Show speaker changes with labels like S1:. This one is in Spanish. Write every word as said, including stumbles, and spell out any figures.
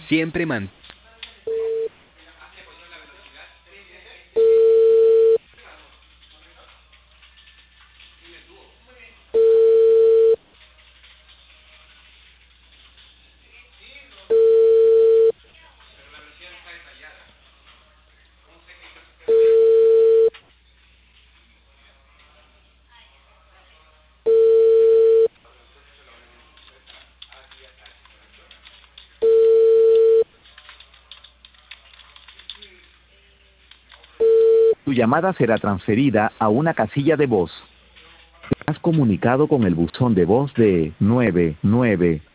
S1: Siempre man...
S2: Tu llamada será transferida a una casilla de voz. Has comunicado con el buzón de voz de nueve nueve